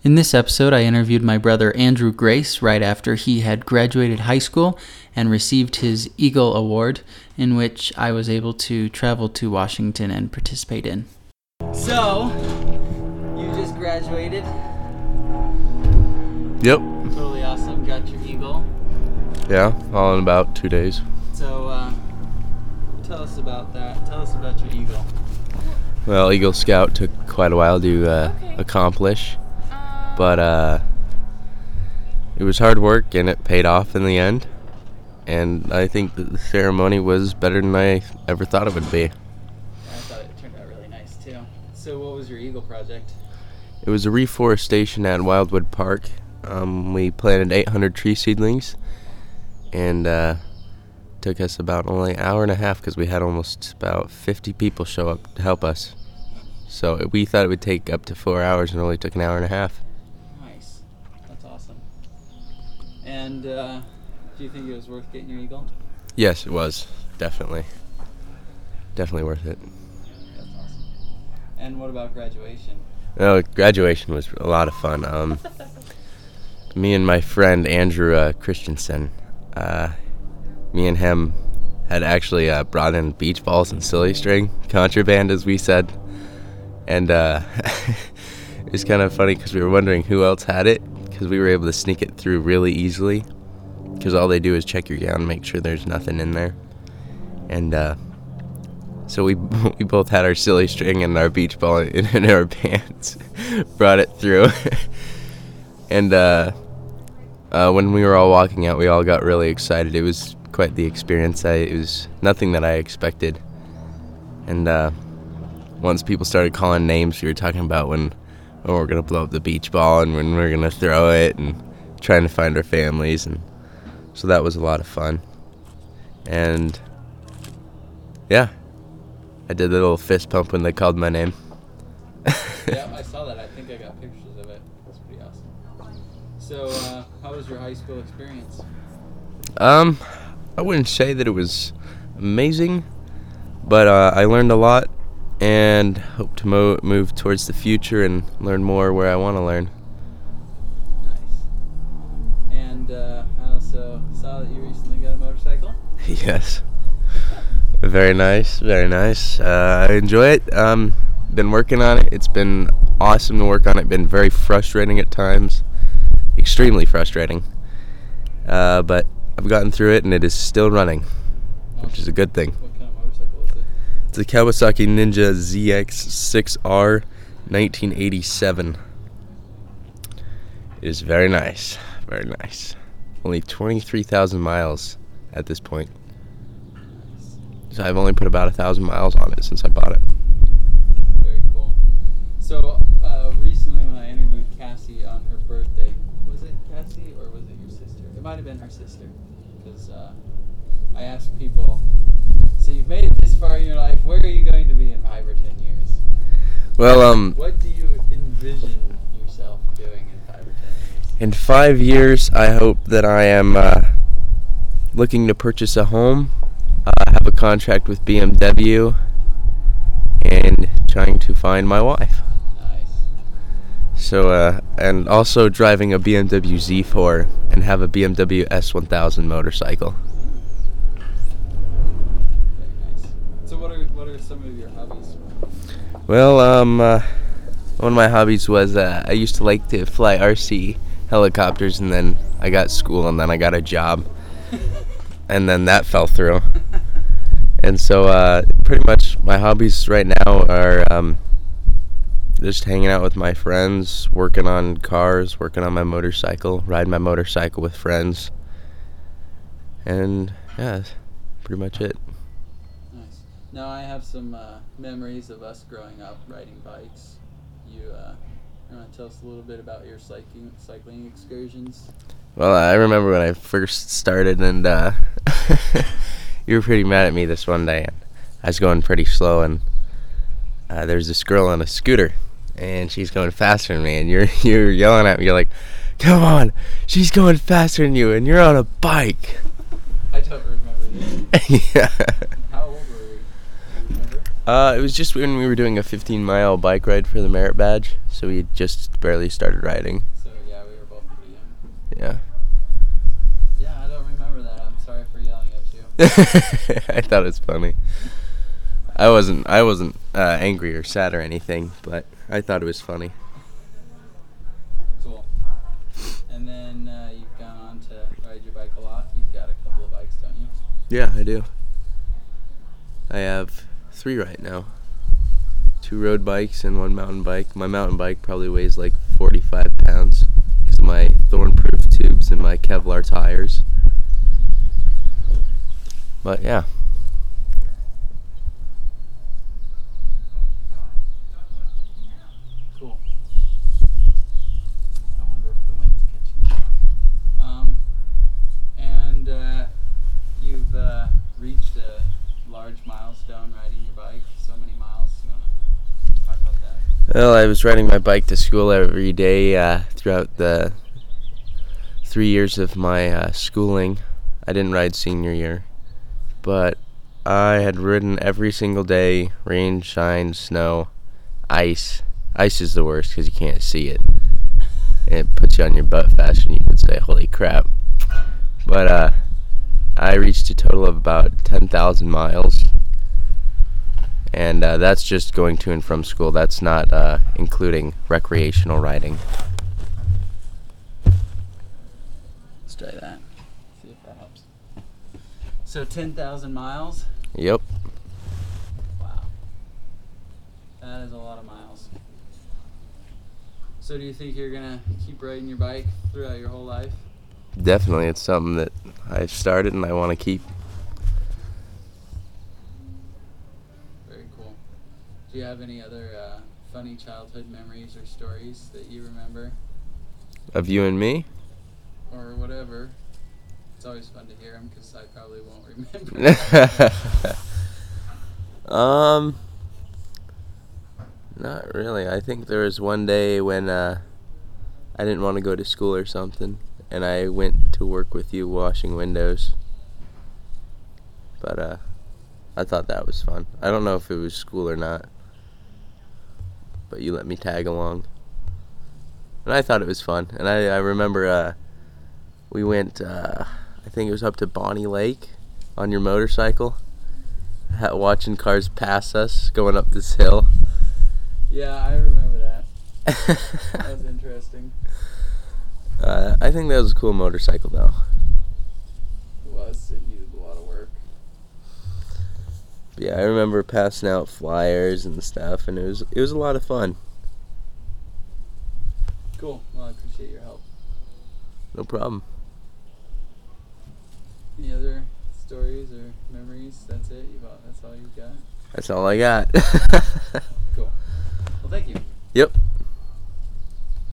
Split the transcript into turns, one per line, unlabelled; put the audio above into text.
In this episode, I interviewed my brother Andrew Grace right after he had graduated high school and received his Eagle Award, in which I was able to travel to Washington and participate in. So, you just graduated.
Yep.
Totally awesome. Got your Eagle.
Yeah, all in about 2 days.
So, tell us about that. Tell us about your Eagle.
Well, Eagle Scout took quite a while to accomplish, but it was hard work and it paid off in the end. And I think that the ceremony was better than I ever thought it would be.
I thought it turned out really nice too. So, what was your Eagle project?
It was a reforestation at Wildwood Park. We planted 800 tree seedlings, and took us about only an hour and a half because we had almost about 50 people show up to help us. So we thought it would take up to 4 hours and it only took an hour and a half.
Nice. That's awesome. And do you think it was worth getting your Eagle?
Yes, it was. Definitely. Definitely worth it.
That's awesome. And what about graduation?
Oh, graduation was a lot of fun. Me and my friend Andrew Christensen, me and him had actually brought in beach balls and silly string, contraband as we said. And it was kind of funny because we were wondering who else had it, because we were able to sneak it through really easily, because all they do is check your gown and make sure there's nothing in there. And so we both had our silly string and our beach ball in our pants, brought it through. And when we were all walking out, we all got really excited. It was quite the experience. It was nothing that I expected. And once people started calling names, we were talking about when we were going to blow up the beach ball and when we were going to throw it and trying to find our families. And so that was a lot of fun. And yeah, I did the little fist pump when they called my name.
Yeah, I saw that. I think I got pictures of it. That's pretty awesome. So, how was your high school experience?
I wouldn't say that it was amazing, but I learned a lot and hope to move towards the future and learn more where I want to learn.
Nice. And I also saw that you recently got a motorcycle.
Yes. Very nice, very nice. I enjoy it. Been working on it. It's been awesome to work on it. Been very frustrating at times. Extremely frustrating. But I've gotten through it and it is still running, which is a good thing.
What kind of motorcycle is it?
It's a Kawasaki Ninja ZX6R 1987. It is very nice, very nice. Only 23,000 miles at this point.
Nice.
So I've only put about 1,000 miles on it since I bought it.
Very cool. So, recently when I interviewed Cassie on her birthday, was it Cassie or was it your sister? It might have been her sister, because I asked people, so you've made it this far in your life, where are you going to be in 5 or 10 years?
Well,
what do you envision yourself doing in 5 or 10 years?
in 5 years, I hope that I am looking to purchase a home, have a contract with BMW, and trying to find my wife.
Nice.
So, and also driving a BMW Z4 and have a BMW S1000 motorcycle.
Very nice. So what are some of your hobbies?
Well, one of my hobbies was I used to like to fly RC helicopters, and then I got school, and then I got a job, and then that fell through. And so pretty much my hobbies right now are just hanging out with my friends, working on cars, working on my motorcycle, riding my motorcycle with friends. And yeah, that's pretty much it.
Nice. Now I have some memories of us growing up riding bikes. You want to tell us a little bit about your cycling excursions?
Well, I remember when I first started, and you were pretty mad at me this one day. I was going pretty slow, and there's this girl on a scooter, and she's going faster than me, and you're yelling at me. You're like, "Come on, she's going faster than you, and you're on a bike."
I don't remember this.
Yeah.
How old were we? Do you remember?
It was just when we were doing a 15-mile bike ride for the merit badge, so we just barely started riding.
So yeah, we were both pretty young.
Yeah.
Yeah, I don't remember that. I'm sorry for yelling at you.
I thought it was funny. I wasn't angry or sad or anything, but I thought it was funny.
Cool. And then you've gone on to ride your bike a lot. You've got a couple of bikes, don't you?
Yeah, I do. I have 3 right now. 2 road bikes and 1 mountain bike. My mountain bike probably weighs like 45 pounds because of my thorn-proof tubes and my Kevlar tires. But yeah.
Cool. I wonder if the wind's catching up. And you've reached a large milestone riding your bike, so many miles. You want to talk about that?
Well, I was riding my bike to school every day throughout the 3 years of my schooling. I didn't ride senior year, but I had ridden every single day, rain, shine, snow, ice. Ice is the worst because you can't see it. And it puts you on your butt fast and you can say, holy crap. But I reached a total of about 10,000 miles. And that's just going to and from school. That's not including recreational riding.
Let's try that. See if that helps. So 10,000 miles?
Yep.
Wow. That is a lot of miles. So do you think you're going to keep riding your bike throughout your whole life?
Definitely. It's something that I started and I want to keep.
Very cool. Do you have any other funny childhood memories or stories that you remember?
Of you and me?
Or whatever. It's always fun to hear them because I probably won't remember.
Not really. I think there was one day when I didn't want to go to school or something, and I went to work with you washing windows. But I thought that was fun. I don't know if it was school or not, but you let me tag along, and I thought it was fun. And I remember we went. I think it was up to Bonnie Lake on your motorcycle, watching cars pass us going up this hill.
Yeah, I remember that. That was interesting.
I think that was a cool motorcycle, though.
It was. It needed a lot of work.
But yeah, I remember passing out flyers and stuff, and it was a lot of fun.
Cool. Well, I appreciate your help.
No problem.
Any other stories or memories? That's it? That's all you've got?
That's all I got.
Cool. Well, thank you.
Yep.